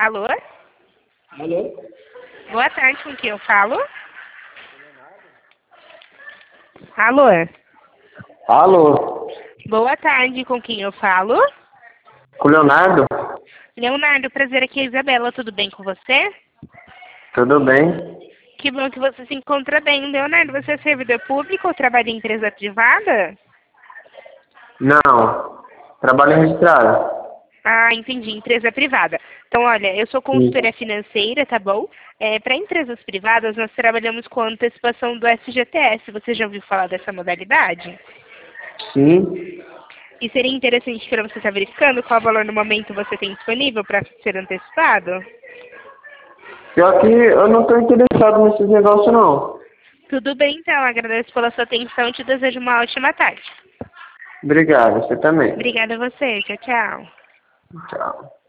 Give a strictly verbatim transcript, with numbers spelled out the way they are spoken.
Alô? Alô? Boa tarde, com quem eu falo? Alô? Alô? Boa tarde, com quem eu falo? Com o Leonardo? Leonardo, prazer, aqui é a Isabela, tudo bem com você? Tudo bem? Que bom que você se encontra bem. Leonardo, você é servidor público ou trabalha em empresa privada? Não. Trabalho registrado. Ah, entendi, empresa privada. Então, olha, eu sou Isso. consultora financeira, tá bom? É, para empresas privadas, nós trabalhamos com antecipação do F G T S. Você já ouviu falar dessa modalidade? Sim. E seria interessante para você estar verificando qual valor no momento você tem disponível para ser antecipado? Pior que eu não estou interessado nesses negócios, não. Tudo bem, então. Agradeço pela sua atenção e te desejo uma ótima tarde. Obrigado. Você também. Obrigada a você. Tchau, tchau. Tchau.